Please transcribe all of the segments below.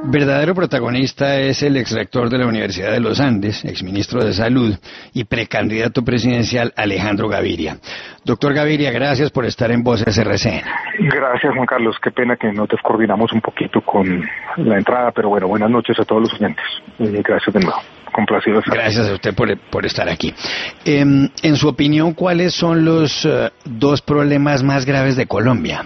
verdadero protagonista es el exrector de la Universidad de los Andes, exministro de Salud y precandidato presidencial Alejandro Gaviria. Doctor Gaviria, gracias por estar en Voces RCN. Gracias, Juan Carlos. Qué pena que nos descoordinamos un poquito con la entrada, pero bueno, buenas noches a todos los oyentes. Gracias de nuevo. Complacido estar. Gracias a usted por estar aquí. En su opinión, ¿cuáles son los dos problemas más graves de Colombia?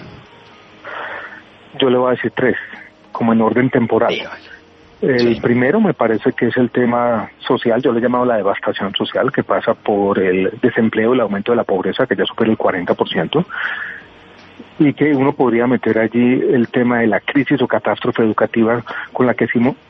Yo le voy a decir tres, como en orden temporal. El primero me parece que es el tema social, yo le he llamado la devastación social, que pasa por el desempleo y el aumento de la pobreza, que ya supera el 40%, y que uno podría meter allí el tema de la crisis o catástrofe educativa con la que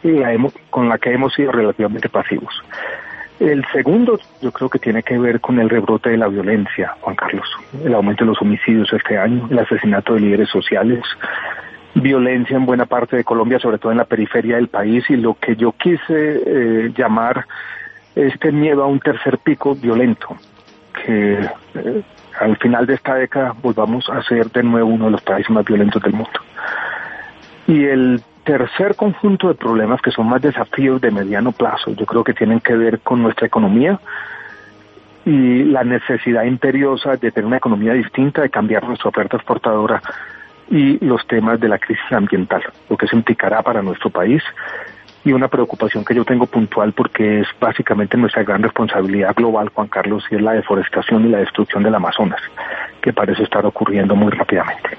hemos sido relativamente pasivos. El segundo, yo creo que tiene que ver con el rebrote de la violencia, Juan Carlos, el aumento de los homicidios este año, el asesinato de líderes sociales, violencia en buena parte de Colombia, sobre todo en la periferia del país, y lo que yo quise llamar este miedo a un tercer pico violento, que al final de esta década volvamos a ser de nuevo uno de los países más violentos del mundo. Y el tercer conjunto de problemas, que son más desafíos de mediano plazo, yo creo que tienen que ver con nuestra economía y la necesidad imperiosa de tener una economía distinta, de cambiar nuestra oferta exportadora, y los temas de la crisis ambiental, lo que eso implicará para nuestro país, y una preocupación que yo tengo puntual porque es básicamente nuestra gran responsabilidad global, Juan Carlos, y es la deforestación y la destrucción del Amazonas, que parece estar ocurriendo muy rápidamente.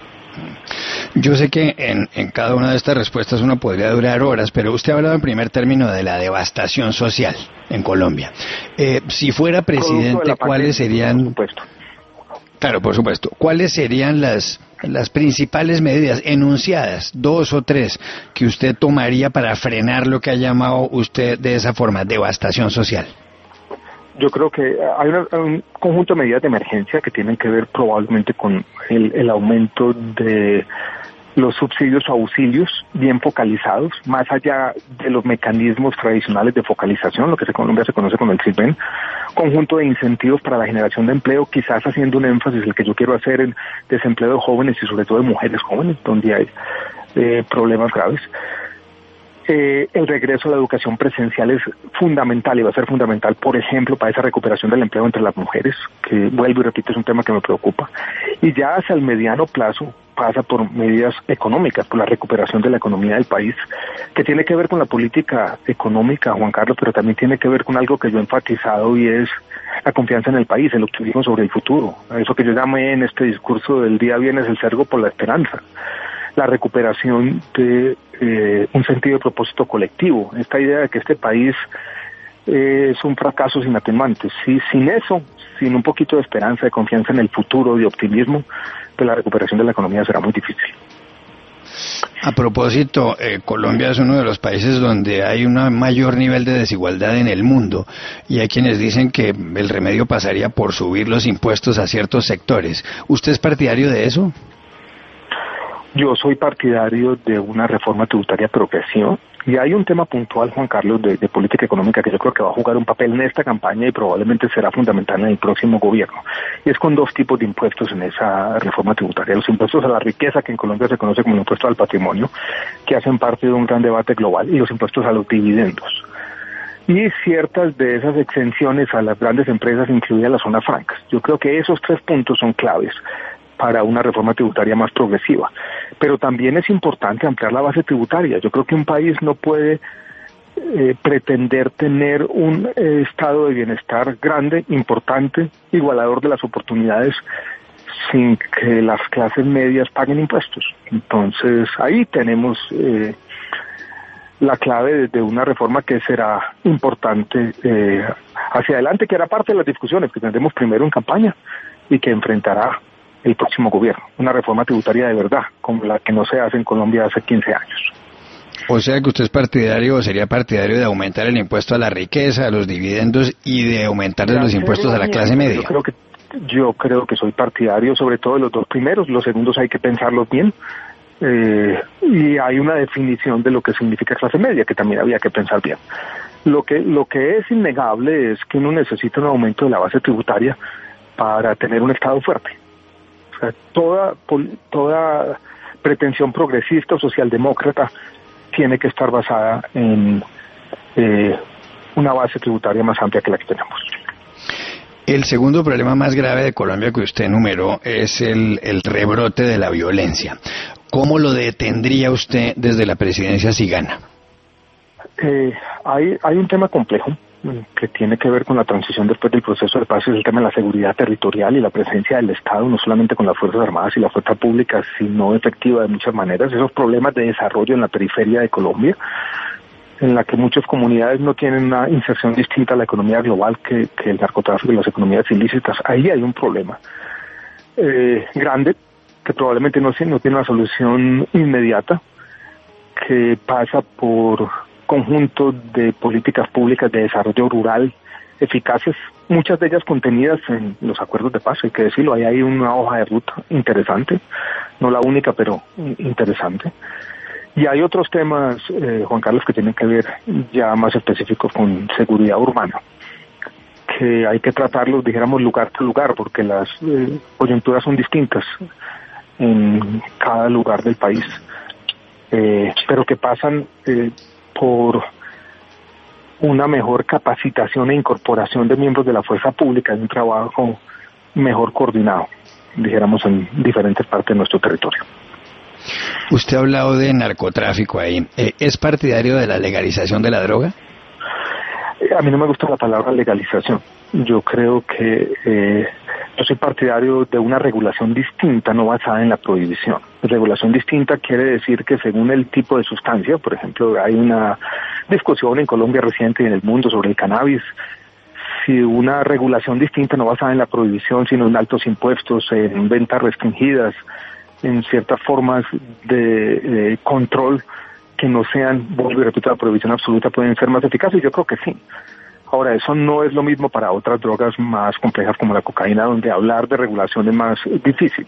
Yo sé que en cada una de estas respuestas uno podría durar horas, pero usted ha hablado en primer término de la devastación social en Colombia. Si fuera presidente, ¿cuáles serían? Por supuesto. Claro, por supuesto. ¿Cuáles serían las principales medidas enunciadas, 2 o 3, que usted tomaría para frenar lo que ha llamado usted de esa forma, devastación social? Yo creo que hay un conjunto de medidas de emergencia que tienen que ver probablemente con el aumento de los subsidios o auxilios bien focalizados, más allá de los mecanismos tradicionales de focalización, lo que en Colombia se conoce como el SIGBEN, conjunto de incentivos para la generación de empleo, quizás haciendo un énfasis, el que yo quiero hacer, en desempleo de jóvenes y sobre todo de mujeres jóvenes, donde hay problemas graves. El regreso a la educación presencial es fundamental y va a ser fundamental, por ejemplo, para esa recuperación del empleo entre las mujeres, que vuelvo y repito, es un tema que me preocupa. Y ya hacia el mediano plazo pasa por medidas económicas, por la recuperación de la economía del país, que tiene que ver con la política económica, Juan Carlos, pero también tiene que ver con algo que yo he enfatizado y es la confianza en el país, el optimismo sobre el futuro. Eso que yo llamé en este discurso del día viernes el cerco por la esperanza. La recuperación de un sentido de propósito colectivo, esta idea de que este país es un fracaso sin atenuantes. Sin eso, sin un poquito de esperanza, de confianza en el futuro, de optimismo, pues la recuperación de la economía será muy difícil. A propósito, Colombia es uno de los países donde hay un mayor nivel de desigualdad en el mundo, y hay quienes dicen que el remedio pasaría por subir los impuestos a ciertos sectores. ¿Usted es partidario de eso? Yo soy partidario de una reforma tributaria progresiva, y hay un tema puntual, Juan Carlos, de política económica que yo creo que va a jugar un papel en esta campaña y probablemente será fundamental en el próximo gobierno, y es con dos tipos de impuestos en esa reforma tributaria: los impuestos a la riqueza, que en Colombia se conoce como el impuesto al patrimonio, que hacen parte de un gran debate global, y los impuestos a los dividendos, y ciertas de esas exenciones a las grandes empresas, incluidas las zonas francas. Yo creo que esos tres puntos son claves para una reforma tributaria más progresiva. Pero también es importante ampliar la base tributaria. Yo creo que un país no puede pretender tener un estado de bienestar grande, importante, igualador de las oportunidades, sin que las clases medias paguen impuestos. Entonces, ahí tenemos la clave de una reforma que será importante hacia adelante, que hará parte de las discusiones que tendremos primero en campaña y que enfrentará el próximo gobierno, una reforma tributaria de verdad, como la que no se hace en Colombia hace 15 años. O sea que usted es partidario o sería partidario de aumentar el impuesto a la riqueza, a los dividendos y de aumentar los impuestos a la clase media. Yo creo que soy partidario sobre todo de los dos primeros, los segundos hay que pensarlos bien, y hay una definición de lo que significa clase media que también había que pensar bien. Lo que es innegable es que uno necesita un aumento de la base tributaria para tener un Estado fuerte. Toda pretensión progresista o socialdemócrata tiene que estar basada en una base tributaria más amplia que la que tenemos. El segundo problema más grave de Colombia que usted enumeró es el rebrote de la violencia. ¿Cómo lo detendría usted desde la presidencia si gana? Hay un tema complejo que tiene que ver con la transición después del proceso de paz, es el tema de la seguridad territorial y la presencia del Estado, no solamente con las Fuerzas Armadas y la fuerza pública, sino efectiva de muchas maneras. Esos problemas de desarrollo en la periferia de Colombia, en la que muchas comunidades no tienen una inserción distinta a la economía global que el narcotráfico y las economías ilícitas, ahí hay un problema grande, que probablemente no tiene una solución inmediata, que pasa por conjunto de políticas públicas de desarrollo rural eficaces, muchas de ellas contenidas en los acuerdos de paz, hay que decirlo, ahí hay una hoja de ruta interesante, no la única, pero interesante. Y hay otros temas, Juan Carlos, que tienen que ver ya más específicos con seguridad urbana, que hay que tratarlos, dijéramos, lugar por lugar, porque las coyunturas son distintas en cada lugar del país, pero que pasan por una mejor capacitación e incorporación de miembros de la fuerza pública, en un trabajo mejor coordinado, dijéramos, en diferentes partes de nuestro territorio. Usted ha hablado de narcotráfico ahí. ¿Es partidario de la legalización de la droga? A mí no me gusta la palabra legalización. Yo creo que yo soy partidario de una regulación distinta, no basada en la prohibición. Regulación distinta quiere decir que según el tipo de sustancia, por ejemplo, hay una discusión en Colombia reciente y en el mundo sobre el cannabis. Si una regulación distinta no basada en la prohibición, sino en altos impuestos, en ventas restringidas, en ciertas formas de control que no sean, vuelvo y repito, la prohibición absoluta, pueden ser más eficaces. Yo creo que sí. Ahora, eso no es lo mismo para otras drogas más complejas como la cocaína, donde hablar de regulación es más difícil.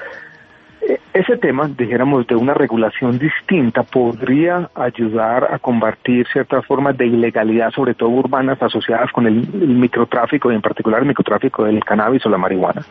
Ese tema, dijéramos, de una regulación distinta podría ayudar a combatir ciertas formas de ilegalidad, sobre todo urbanas, asociadas con el microtráfico, y en particular el microtráfico del cannabis o la marihuana.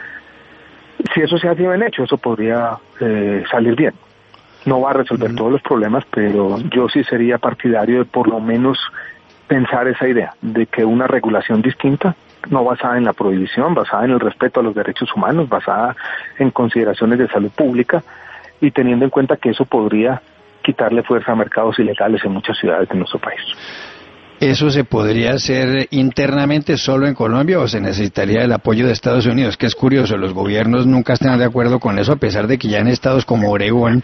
Si eso se hace bien hecho, eso podría salir bien. No va a resolver todos los problemas, pero yo sí sería partidario de por lo menos pensar esa idea de que una regulación distinta, no basada en la prohibición, basada en el respeto a los derechos humanos, basada en consideraciones de salud pública y teniendo en cuenta que eso podría quitarle fuerza a mercados ilegales en muchas ciudades de nuestro país. ¿Eso se podría hacer internamente solo en Colombia o se necesitaría el apoyo de Estados Unidos? Que es curioso, los gobiernos nunca están de acuerdo con eso, a pesar de que ya en estados como Oregón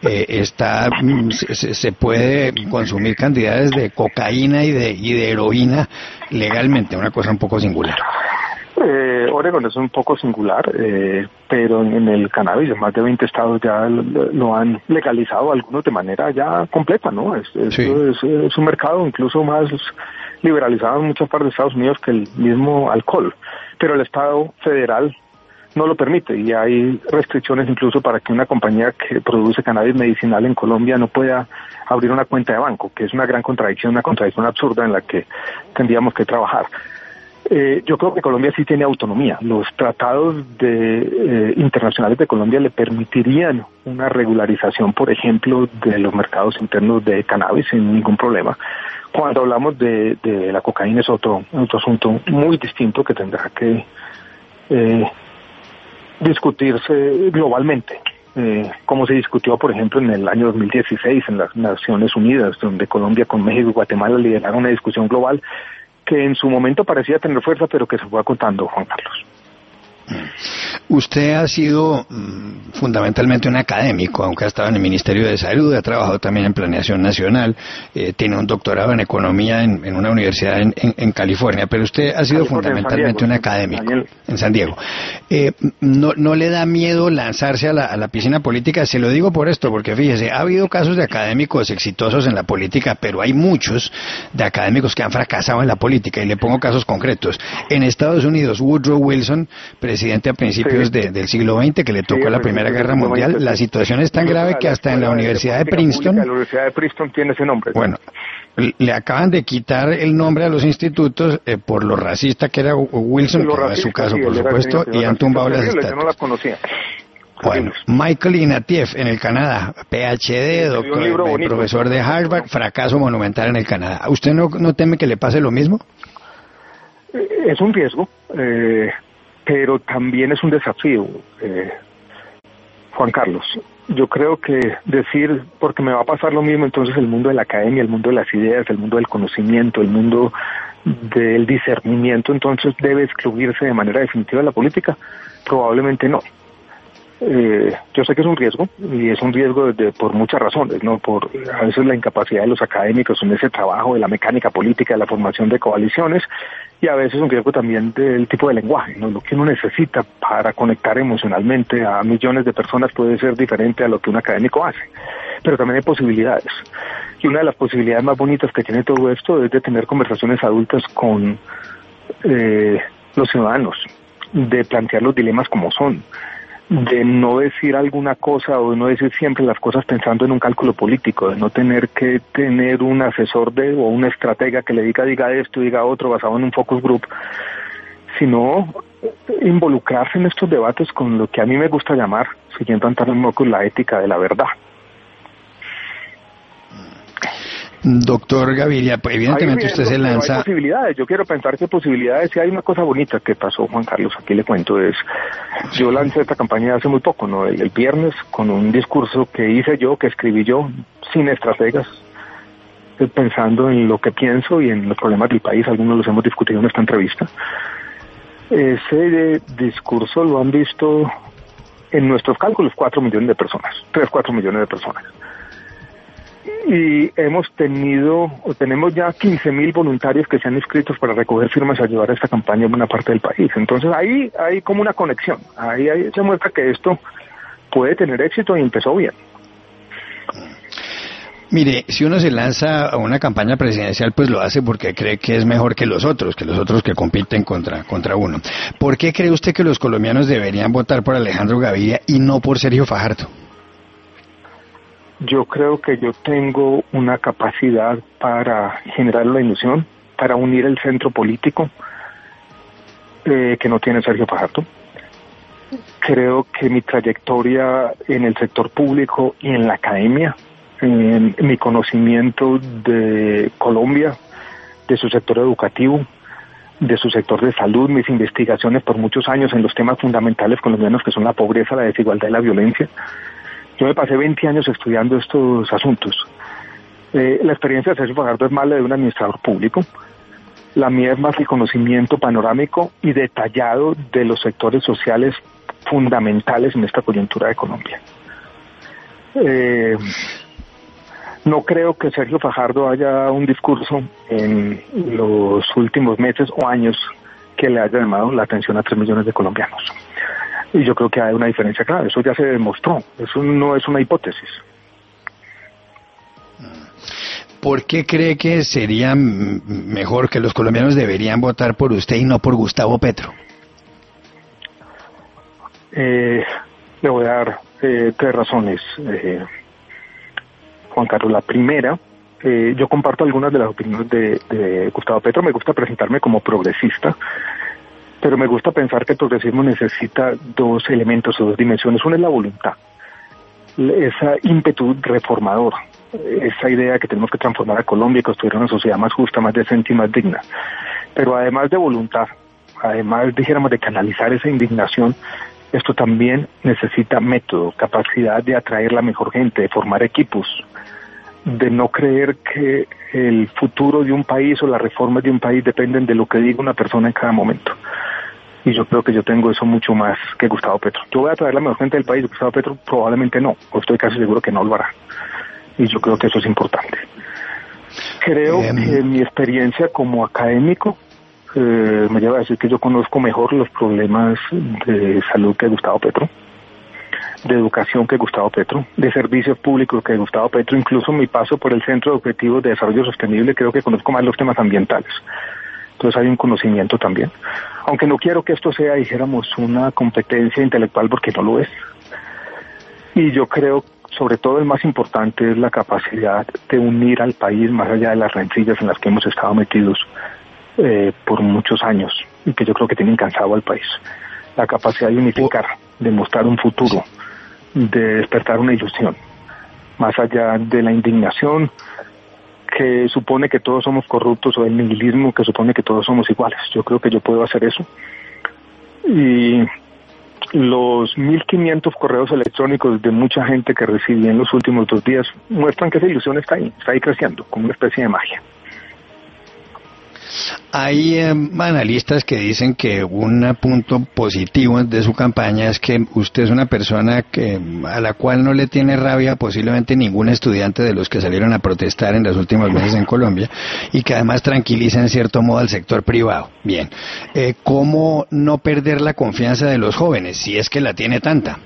se puede consumir cantidades de cocaína y de heroína legalmente, una cosa un poco singular. Oregón es un poco singular, pero en el cannabis en más de 20 estados ya lo han legalizado, algunos de manera ya completa, ¿no? Sí. Es un mercado incluso más liberalizado en muchas partes de Estados Unidos que el mismo alcohol, pero el Estado federal no lo permite y hay restricciones incluso para que una compañía que produce cannabis medicinal en Colombia no pueda abrir una cuenta de banco, que es una gran contradicción, una contradicción absurda en la que tendríamos que trabajar. Yo creo que Colombia sí tiene autonomía. Los tratados internacionales de Colombia le permitirían una regularización, por ejemplo, de los mercados internos de cannabis sin ningún problema. Cuando hablamos de la cocaína es otro asunto muy distinto que tendrá que discutirse globalmente. Como se discutió, por ejemplo, en el año 2016 en las Naciones Unidas, donde Colombia con México y Guatemala lideraron una discusión global que en su momento parecía tener fuerza, pero que se fue acotando, Juan Carlos. Usted ha sido fundamentalmente un académico, aunque ha estado en el Ministerio de Salud, ha trabajado también en Planeación Nacional, tiene un doctorado en Economía en una universidad en California, pero usted ha sido fundamentalmente un académico en San Diego. ¿No le da miedo lanzarse a la piscina política? Se lo digo por esto, porque fíjese, ha habido casos de académicos exitosos en la política, pero hay muchos de académicos que han fracasado en la política, y le pongo casos concretos. En Estados Unidos, Woodrow Wilson, presidente a principios del siglo XX, que le tocó la Primera Guerra Mundial, la situación es tan grave que hasta en la Universidad de Princeton... La Universidad de Princeton tiene ese nombre. Bueno, le acaban de quitar el nombre a los institutos por lo racista que era Wilson, que no es su caso, por supuesto, y han tumbado las estatuas. Yo no las conocía. Bueno, Michael Ignatieff en el Canadá, PhD, doctor, profesor de Harvard, fracaso monumental en el Canadá. ¿Usted no teme que le pase lo mismo? Es un riesgo, pero también es un desafío, Juan Carlos. Yo creo que decir, porque me va a pasar lo mismo, entonces el mundo de la academia, el mundo de las ideas, el mundo del conocimiento, el mundo del discernimiento, entonces debe excluirse de manera definitiva de la política, probablemente no. Yo sé que es un riesgo, y es un riesgo por muchas razones, ¿no? Por a veces la incapacidad de los académicos en ese trabajo de la mecánica política, de la formación de coaliciones, y a veces un riesgo también del tipo de lenguaje, ¿no? Lo que uno necesita para conectar emocionalmente a millones de personas puede ser diferente a lo que un académico hace, pero también hay posibilidades. Y una de las posibilidades más bonitas que tiene todo esto es de tener conversaciones adultas con los ciudadanos, de plantear los dilemas como son, de no decir alguna cosa o de no decir siempre las cosas pensando en un cálculo político, de no tener que tener un asesor o una estratega que le diga esto, diga otro, basado en un focus group, sino involucrarse en estos debates con lo que a mí me gusta llamar, siguiendo Antonio con la ética de la verdad. Doctor Gaviria, pues evidentemente usted se lanza... Hay posibilidades, yo quiero pensar que posibilidades, y hay una cosa bonita que pasó, Juan Carlos, aquí le cuento, yo lancé esta campaña hace muy poco, ¿no? El viernes, con un discurso que hice yo, que escribí yo, sin estrategas, pensando en lo que pienso y en los problemas del país, algunos los hemos discutido en esta entrevista. Ese discurso lo han visto en nuestros cálculos 4 millones de personas, 4 millones de personas. Y tenemos ya 15,000 voluntarios que se han inscrito para recoger firmas y ayudar a esta campaña en buena parte del país. Entonces ahí hay como una conexión, ahí se muestra que esto puede tener éxito y empezó bien. Mire, si uno se lanza a una campaña presidencial, pues lo hace porque cree que es mejor que los otros que compiten contra uno. ¿Por qué cree usted que los colombianos deberían votar por Alejandro Gaviria y no por Sergio Fajardo? Yo creo que yo tengo una capacidad para generar la ilusión, para unir el centro político que no tiene Sergio Fajardo. Creo que mi trayectoria en el sector público y en la academia, en mi conocimiento de Colombia, de su sector educativo, de su sector de salud, mis investigaciones por muchos años en los temas fundamentales colombianos que son la pobreza, la desigualdad y la violencia. Yo me pasé 20 años estudiando estos asuntos. La experiencia de Sergio Fajardo es más la de un administrador público. La mía es más el conocimiento panorámico y detallado de los sectores sociales fundamentales en esta coyuntura de Colombia. No creo que Sergio Fajardo haya un discurso en los últimos meses o años que le haya llamado la atención a 3 millones de colombianos. Y yo creo que hay una diferencia clara, eso ya se demostró, eso no es una hipótesis. ¿Por qué cree que sería mejor, que los colombianos deberían votar por usted y no por Gustavo Petro? Le voy a dar 3 razones, Juan Carlos. La primera, yo comparto algunas de las opiniones de Gustavo Petro. Me gusta presentarme como progresista, pero me gusta pensar que el progresismo necesita 2 elementos o 2 dimensiones. Una es la voluntad, esa ímpetu reformador, esa idea que tenemos que transformar a Colombia y construir una sociedad más justa, más decente y más digna. Pero además de voluntad, además, dijéramos, de canalizar esa indignación, esto también necesita método, capacidad de atraer la mejor gente, de formar equipos, de no creer que el futuro de un país o las reformas de un país dependen de lo que diga una persona en cada momento. Y yo creo que yo tengo eso mucho más que Gustavo Petro. Yo voy a traer la mejor gente del país, Gustavo Petro probablemente no, o estoy casi seguro que no lo hará. Y yo creo que eso es importante. Creo que mi experiencia como académico me lleva a decir que yo conozco mejor los problemas de salud que Gustavo Petro, de educación que Gustavo Petro, de servicios públicos que Gustavo Petro. Incluso mi paso por el Centro de Objetivos de Desarrollo Sostenible, creo que conozco más los temas ambientales. Entonces hay un conocimiento también. Aunque no quiero que esto sea, dijéramos, una competencia intelectual, porque no lo es. Y yo creo, sobre todo, el más importante es la capacidad de unir al país más allá de las rencillas en las que hemos estado metidos por muchos años, y que yo creo que tienen cansado al país. La capacidad de unificar, de mostrar un futuro, de despertar una ilusión, más allá de la indignación que supone que todos somos corruptos o el nihilismo que supone que todos somos iguales. Yo creo que yo puedo hacer eso. Y los 1.500 correos electrónicos de mucha gente que recibí en los últimos 2 días muestran que esa ilusión está ahí creciendo, como una especie de magia. Hay analistas que dicen que un punto positivo de su campaña es que usted es una persona a la cual no le tiene rabia posiblemente ningún estudiante de los que salieron a protestar en los últimos meses en Colombia, y que además tranquiliza en cierto modo al sector privado. Bien, ¿cómo no perder la confianza de los jóvenes, si es que la tiene tanta?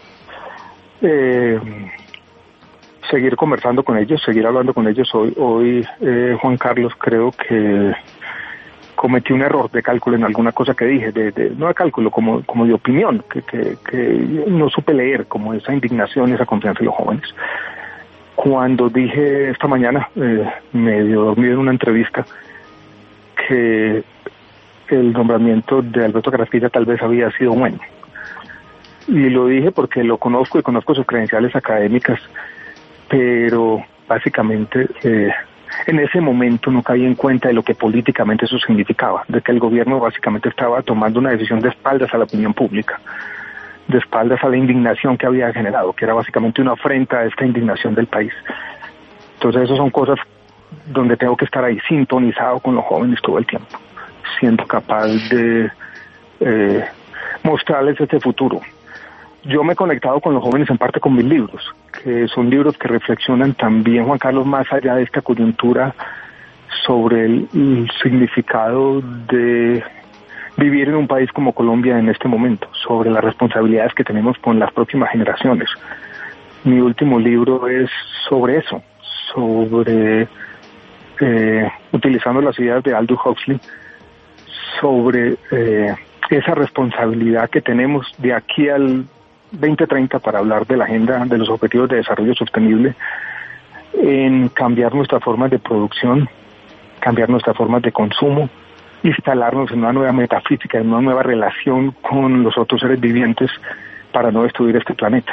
Seguir conversando con ellos, seguir hablando con ellos. Hoy Juan Carlos, creo que cometí un error de cálculo en alguna cosa que dije, no de cálculo, como de opinión, que no supe leer, como esa indignación, esa confianza en los jóvenes. Cuando dije esta mañana, medio dormido en una entrevista, que el nombramiento de Alberto Carrasquilla tal vez había sido bueno. Y lo dije porque lo conozco y conozco sus credenciales académicas, pero básicamente en ese momento no caí en cuenta de lo que políticamente eso significaba, de que el gobierno básicamente estaba tomando una decisión de espaldas a la opinión pública, de espaldas a la indignación que había generado, que era básicamente una afrenta a esta indignación del país. Entonces esas son cosas donde tengo que estar ahí sintonizado con los jóvenes todo el tiempo, siendo capaz de mostrarles este futuro. Yo me he conectado con los jóvenes en parte con mis libros, que son libros que reflexionan también, Juan Carlos, más allá de esta coyuntura, sobre el significado de vivir en un país como Colombia en este momento, sobre las responsabilidades que tenemos con las próximas generaciones. Mi último libro es sobre eso, sobre, utilizando las ideas de Aldous Huxley, sobre esa responsabilidad que tenemos de aquí al 2030 para hablar de la agenda de los objetivos de desarrollo sostenible, en cambiar nuestras formas de producción, cambiar nuestras formas de consumo, instalarnos en una nueva metafísica, en una nueva relación con los otros seres vivientes para no destruir este planeta.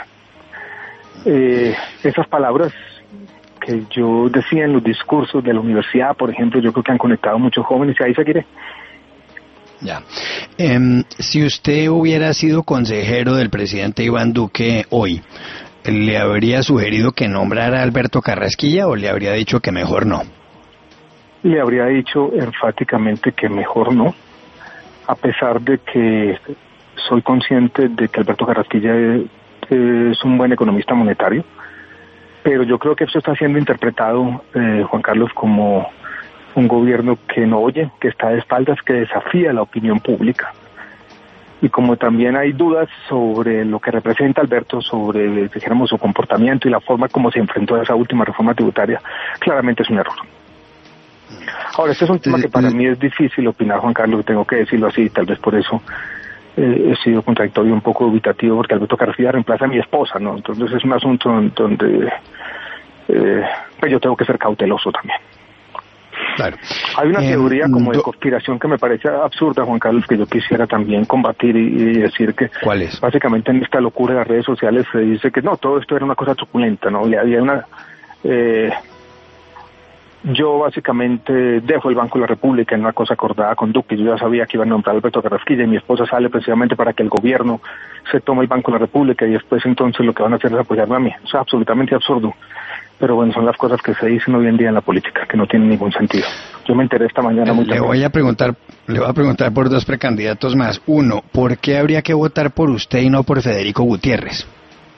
Esas palabras que yo decía en los discursos de la universidad, por ejemplo, yo creo que han conectado a muchos jóvenes y ahí seguiré. Ya. Si usted hubiera sido consejero del presidente Iván Duque hoy, ¿le habría sugerido que nombrara a Alberto Carrasquilla o le habría dicho que mejor no? Le habría dicho enfáticamente que mejor no, a pesar de que soy consciente de que Alberto Carrasquilla es un buen economista monetario, pero yo creo que eso está siendo interpretado, Juan Carlos, como un gobierno que no oye, que está de espaldas, que desafía la opinión pública. Y como también hay dudas sobre lo que representa Alberto, sobre, dijéramos, su comportamiento y la forma como se enfrentó a esa última reforma tributaria, claramente es un error. Ahora, este es un tema que para mí es difícil opinar, Juan Carlos, tengo que decirlo así, tal vez por eso he sido contradictorio, un poco dubitativo, porque Alberto Carrasquilla reemplaza a mi esposa, ¿no? Entonces es un asunto donde pues yo tengo que ser cauteloso también. Claro. Hay una teoría como de conspiración que me parece absurda, Juan Carlos, que yo quisiera también combatir y decir que ¿cuál es? Básicamente en esta locura de las redes sociales se dice que no, todo esto era una cosa truculenta, ¿no? Y había una... yo básicamente dejo el Banco de la República en una cosa acordada con Duque. Yo ya sabía que iba a nombrar a Alberto Carrasquilla y mi esposa sale precisamente para que el gobierno se tome el Banco de la República y después entonces lo que van a hacer es apoyarme a mí. O sea, absolutamente absurdo. Pero bueno, son las cosas que se dicen hoy en día en la política, que no tienen ningún sentido. Yo me enteré esta mañana muy Le voy a preguntar por dos precandidatos más. Uno, ¿por qué habría que votar por usted y no por Federico Gutiérrez?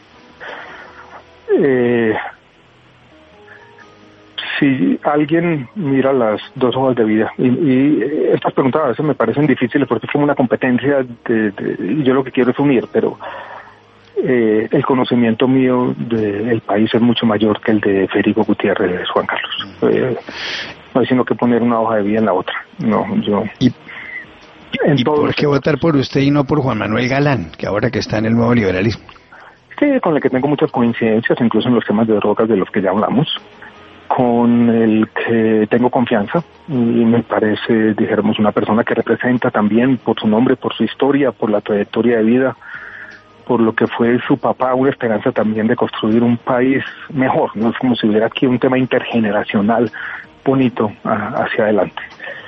Si alguien mira las dos hojas de vida, y estas preguntas a veces me parecen difíciles porque es como una competencia, y yo lo que quiero es unir, pero el conocimiento mío del país es mucho mayor que el de Federico Gutiérrez, Juan Carlos. No hay sino que poner una hoja de vida en la otra. No, yo... ¿Y por qué votar por usted y no por Juan Manuel Galán, que ahora que está en el nuevo liberalismo? Sí, con el que tengo muchas coincidencias, incluso en los temas de drogas de los que ya hablamos, con el que tengo confianza, y me parece, dijéramos, una persona que representa también por su nombre, por su historia, por la trayectoria de vida, por lo que fue su papá, una esperanza también de construir un país mejor, no es como si hubiera aquí un tema intergeneracional bonito hacia adelante.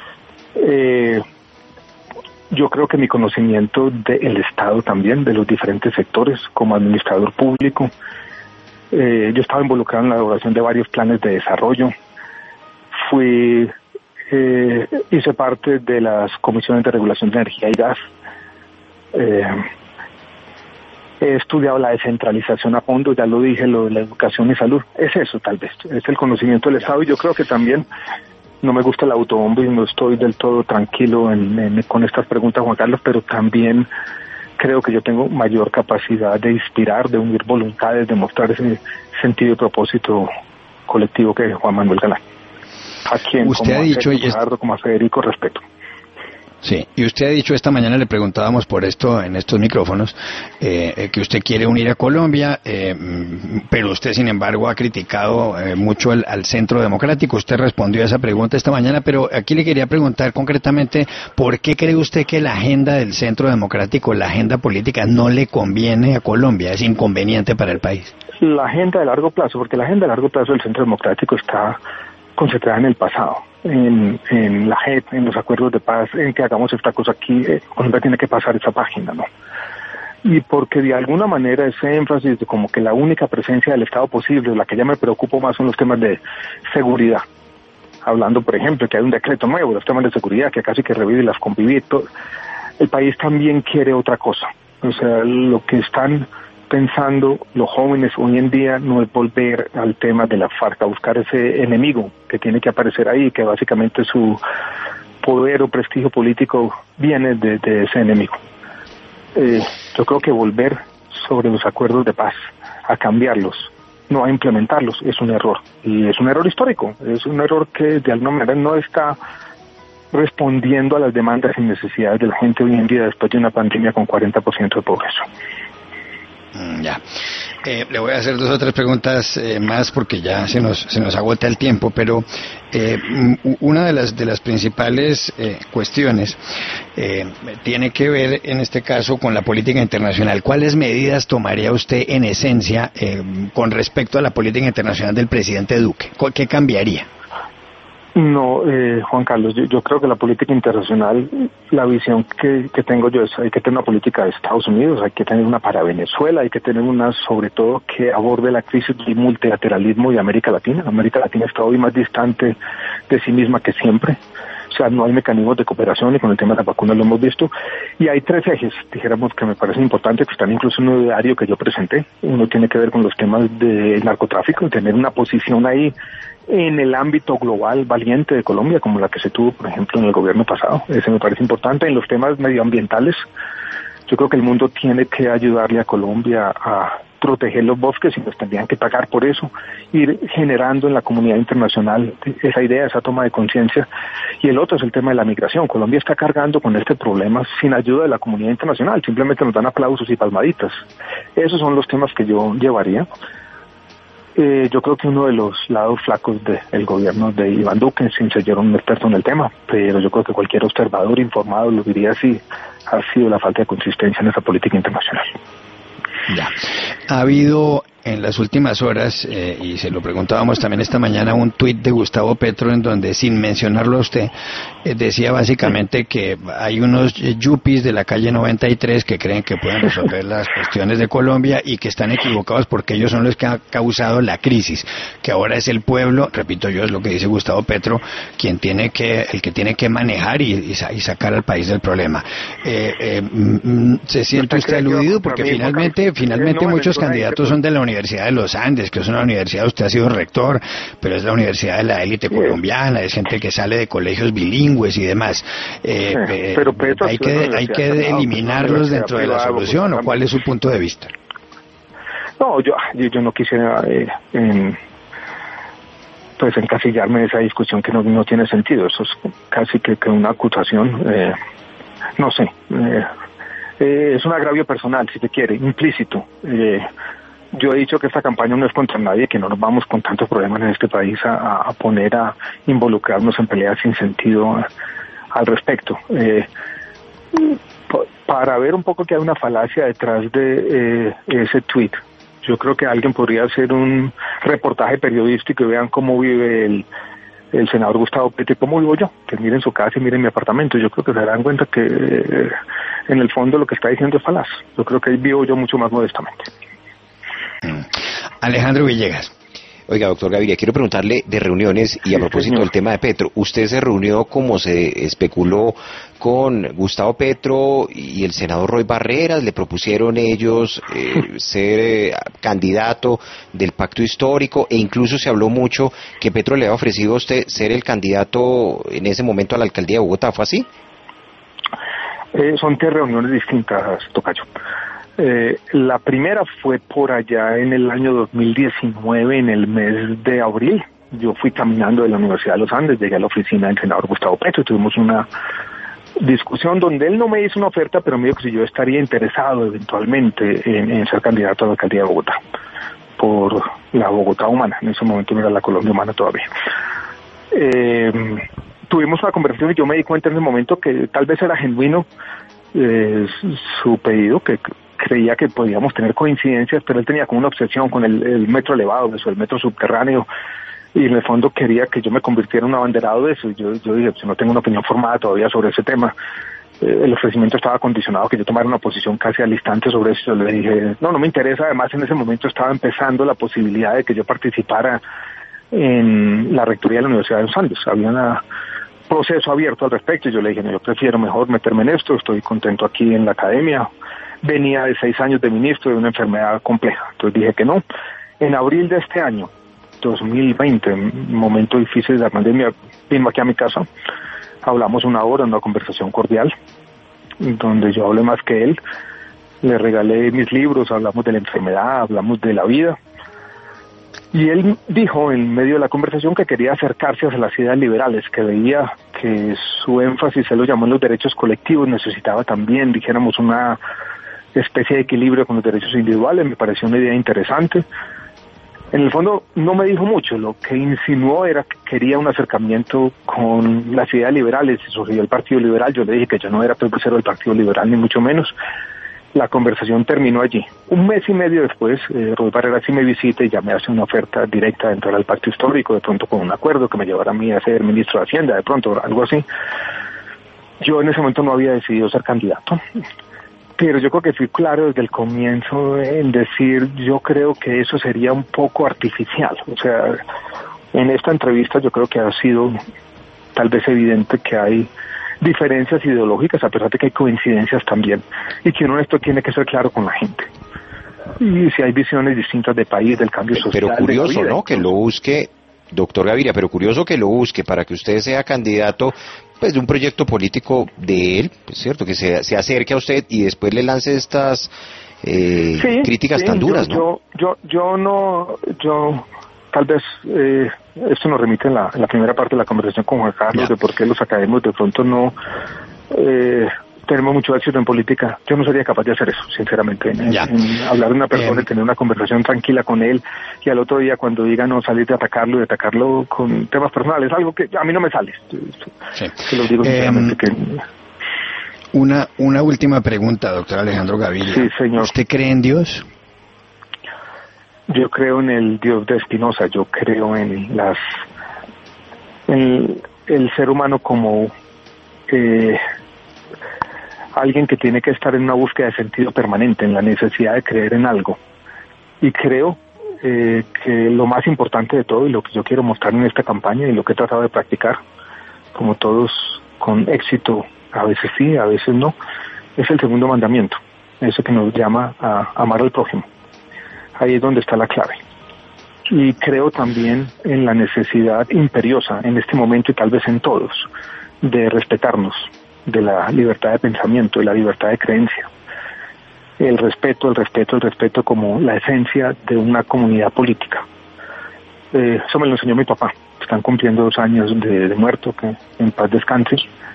Yo creo que mi conocimiento del Estado también, de los diferentes sectores, como administrador público, yo estaba involucrado en la elaboración de varios planes de desarrollo, hice parte de las comisiones de regulación de energía y gas, he estudiado la descentralización a fondo, ya lo dije, lo de la educación y salud, es eso tal vez, es el conocimiento del Estado, y yo creo que también no me gusta el autobombo y no estoy del todo tranquilo con estas preguntas, Juan Carlos, pero también creo que yo tengo mayor capacidad de inspirar, de unir voluntades, de mostrar ese sentido y propósito colectivo que Juan Manuel Galán, a quien usted ha dicho, como a Federico respeto. Sí, y usted ha dicho, esta mañana le preguntábamos por esto en estos micrófonos, que usted quiere unir a Colombia, pero usted sin embargo ha criticado mucho al Centro Democrático. Usted respondió a esa pregunta esta mañana, pero aquí le quería preguntar concretamente, ¿por qué cree usted que la agenda del Centro Democrático, la agenda política, no le conviene a Colombia, es inconveniente para el país? La agenda de largo plazo, porque la agenda de largo plazo del Centro Democrático está concentrada en el pasado, en la JEP, en los acuerdos de paz, en que hagamos esta cosa aquí, Colombia tiene que pasar esa página, ¿no? Y porque de alguna manera ese énfasis de como que la única presencia del Estado posible, la que ya me preocupo más son los temas de seguridad. Hablando, por ejemplo, que hay un decreto nuevo, los temas de seguridad, que casi que revive las convivir. El país también quiere otra cosa. O sea, lo que están pensando los jóvenes hoy en día no es volver al tema de la FARC, a buscar ese enemigo que tiene que aparecer ahí, que básicamente su poder o prestigio político viene de ese enemigo. Yo creo que volver sobre los acuerdos de paz, a cambiarlos, no a implementarlos, es un error. Y es un error histórico, es un error que de alguna manera no está respondiendo a las demandas y necesidades de la gente hoy en día después de una pandemia con 40% de pobreza. Ya. Le voy a hacer 2 o 3 preguntas más porque ya se nos agota el tiempo, pero una de las principales cuestiones tiene que ver en este caso con la política internacional. ¿Cuáles medidas tomaría usted en esencia con respecto a la política internacional del presidente Duque? ¿Qué cambiaría? No, Juan Carlos, yo creo que la política internacional, la visión que tengo yo es, hay que tener una política de Estados Unidos, hay que tener una para Venezuela, hay que tener una sobre todo que aborde la crisis del multilateralismo de América Latina. América Latina está hoy más distante de sí misma que siempre. O sea, no hay mecanismos de cooperación y con el tema de las vacunas lo hemos visto. Y hay 3 ejes, dijéramos, que me parecen importantes, que están incluso en un diario que yo presenté. Uno tiene que ver con los temas del narcotráfico, tener una posición ahí en el ámbito global valiente de Colombia, como la que se tuvo, por ejemplo, en el gobierno pasado. Ese me parece importante. En los temas medioambientales, yo creo que el mundo tiene que ayudarle a Colombia a proteger los bosques y nos tendrían que pagar por eso, ir generando en la comunidad internacional esa idea, esa toma de conciencia. Y el otro es el tema de la migración. Colombia está cargando con este problema sin ayuda de la comunidad internacional, simplemente nos dan aplausos y palmaditas. Esos son los temas que yo llevaría. Yo creo que uno de los lados flacos del gobierno de Iván Duque, sin ser yo un experto en el tema, pero yo creo que cualquier observador informado lo diría así, ha sido la falta de consistencia en esa política internacional. Ya. Ha habido en las últimas horas, y se lo preguntábamos también esta mañana, un tuit de Gustavo Petro en donde, sin mencionarlo a usted, decía básicamente que hay unos yuppies de la calle 93 que creen que pueden resolver las cuestiones de Colombia y que están equivocados porque ellos son los que han causado la crisis, que ahora es el pueblo, repito yo, es lo que dice Gustavo Petro, el que tiene que manejar y sacar al país del problema. ¿Se siente usted aludido? Porque finalmente muchos candidatos son de la Universidad de los Andes, que es una universidad, usted ha sido rector, pero es la universidad de la élite colombiana, es gente que sale de colegios bilingües y demás. Pero hay que eliminarlos dentro de la solución, ¿o cuál es su punto de vista? No, yo no quisiera pues encasillarme en esa discusión que no tiene sentido. Eso es casi que una acusación, no sé, es un agravio personal, si se quiere, implícito. Yo he dicho que esta campaña no es contra nadie, que no nos vamos con tantos problemas en este país a poner a involucrarnos en peleas sin sentido al respecto. para ver un poco que hay una falacia detrás de ese tweet. Yo creo que alguien podría hacer un reportaje periodístico y vean cómo vive el senador Gustavo Petro y cómo vivo yo, que miren su casa y miren mi apartamento. Yo creo que se darán cuenta que en el fondo lo que está diciendo es falaz. Yo creo que ahí vivo yo mucho más modestamente. Alejandro Villegas. Oiga, doctor Gaviria, quiero preguntarle de reuniones y a propósito del tema de Petro. ¿Usted se reunió, como se especuló, con Gustavo Petro y el senador Roy Barreras? ¿Le propusieron ellos ser candidato del pacto histórico? E incluso se habló mucho que Petro le había ofrecido a usted ser el candidato en ese momento a la alcaldía de Bogotá. ¿Fue así? Son 3 reuniones distintas, tocayo. La primera fue por allá en el año 2019, en el mes de abril. Yo fui caminando de la Universidad de los Andes, llegué a la oficina del senador Gustavo Petro y tuvimos una discusión donde él no me hizo una oferta, pero me dijo que si yo estaría interesado eventualmente en ser candidato a la alcaldía de Bogotá, por la Bogotá humana. En ese momento no era la Colombia humana todavía. Tuvimos una conversación y yo me di cuenta en ese momento que tal vez era genuino su pedido, que creía que podíamos tener coincidencias, pero él tenía como una obsesión con el metro elevado, el metro subterráneo, y en el fondo quería que yo me convirtiera en un abanderado de eso. Yo dije, pues no tengo una opinión formada todavía sobre ese tema. El ofrecimiento estaba condicionado que yo tomara una posición casi al instante sobre eso. Yo le dije, no me interesa. Además, en ese momento estaba empezando la posibilidad de que yo participara en la rectoría de la Universidad de los Andes. Había un proceso abierto al respecto y yo le dije, no, yo prefiero mejor meterme en esto, estoy contento aquí en la academia. Venía de 6 años de ministro de una enfermedad compleja, entonces dije que no. En abril de este año, 2020, momento difícil de la pandemia, vino aquí a mi casa, hablamos 1 hora, una conversación cordial, donde yo hablé más que él, le regalé mis libros, hablamos de la enfermedad, hablamos de la vida, y él dijo en medio de la conversación que quería acercarse hacia las ideas liberales, que veía que su énfasis, él lo llamó en los derechos colectivos, necesitaba también, dijéramos, una especie de equilibrio con los derechos individuales. Me pareció una idea interesante. En el fondo no me dijo mucho, lo que insinuó era que quería un acercamiento con las ideas liberales. Si surgió el Partido Liberal, yo le dije que yo no era vocero del Partido Liberal, ni mucho menos. La conversación terminó allí. 1 mes y medio después, Roy Barreras sí me visita y ya me hace una oferta directa de entrar al pacto histórico, de pronto con un acuerdo que me llevara a mí a ser ministro de Hacienda, de pronto, algo así. Yo en ese momento no había decidido ser candidato, pero yo creo que fui claro desde el comienzo en decir, yo creo que eso sería un poco artificial. O sea, en esta entrevista yo creo que ha sido tal vez evidente que hay diferencias ideológicas, a pesar de que hay coincidencias también, y que uno esto tiene que ser claro con la gente. Y si hay visiones distintas de país, del cambio social. Pero curioso, de la vida, ¿no? Que lo busque, doctor Gaviria, pero curioso que lo busque para que usted sea candidato pues de un proyecto político de él, es cierto, que se acerque a usted y después le lance estas críticas tan duras, ¿no? Yo tal vez esto nos remite en la primera parte de la conversación con Juan Carlos, de por qué los académicos de pronto no tenemos mucho éxito en política. Yo no sería capaz de hacer eso, sinceramente, en hablar de una persona y tener una conversación tranquila con él, y al otro día cuando diga no salir de atacarlo y atacarlo con temas personales, algo que a mí no me sale. Se lo digo sinceramente que... Una última pregunta, doctor Alejandro Gaviria. Sí, señor. ¿Usted cree en Dios? Yo creo en el Dios de Spinoza, yo creo en el ser humano como alguien que tiene que estar en una búsqueda de sentido permanente, en la necesidad de creer en algo. Y creo que lo más importante de todo, y lo que yo quiero mostrar en esta campaña, y lo que he tratado de practicar, como todos con éxito, a veces sí, a veces no, es el segundo mandamiento, eso que nos llama a amar al prójimo. Ahí es donde está la clave. Y creo también en la necesidad imperiosa, en este momento y tal vez en todos, de respetarnos, de la libertad de pensamiento, de la libertad de creencia. El respeto como la esencia de una comunidad política. Eso me lo enseñó mi papá. Están cumpliendo 2 años de muerto, que en paz descanse.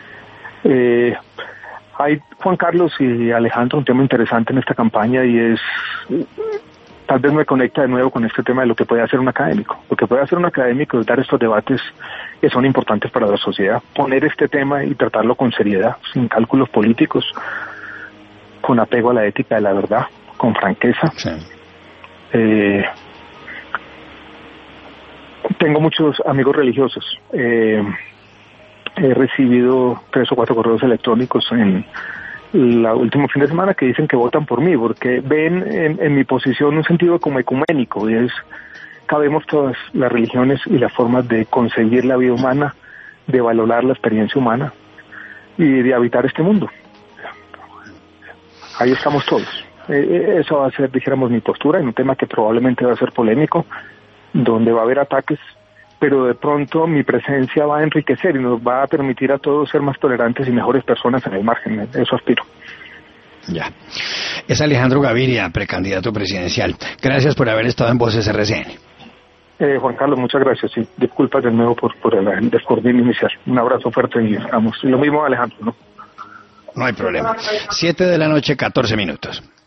Hay, Juan Carlos y Alejandro, un tema interesante en esta campaña, y es, tal vez me conecta de nuevo con este tema de lo que puede hacer un académico. Lo que puede hacer un académico es dar estos debates que son importantes para la sociedad, poner este tema y tratarlo con seriedad, sin cálculos políticos, con apego a la ética de la verdad, con franqueza. Sí. Tengo muchos amigos religiosos. He recibido 3 o 4 correos electrónicos en el último fin de semana que dicen que votan por mí, porque ven en mi posición un sentido como ecuménico, y es: cabemos todas las religiones y las formas de concebir la vida humana, de valorar la experiencia humana y de habitar este mundo. Ahí estamos todos. Eso va a ser, dijéramos, mi postura en un tema que probablemente va a ser polémico, donde va a haber ataques, pero de pronto mi presencia va a enriquecer y nos va a permitir a todos ser más tolerantes y mejores personas en el margen. Eso aspiro. Ya. Es Alejandro Gaviria, precandidato presidencial. Gracias por haber estado en Voces RCN. Juan Carlos, muchas gracias. Sí, disculpas de nuevo por el descoordinio inicial. Un abrazo fuerte y vamos. Y lo mismo, Alejandro, ¿no? No hay problema. 7 de la noche, 14 minutos.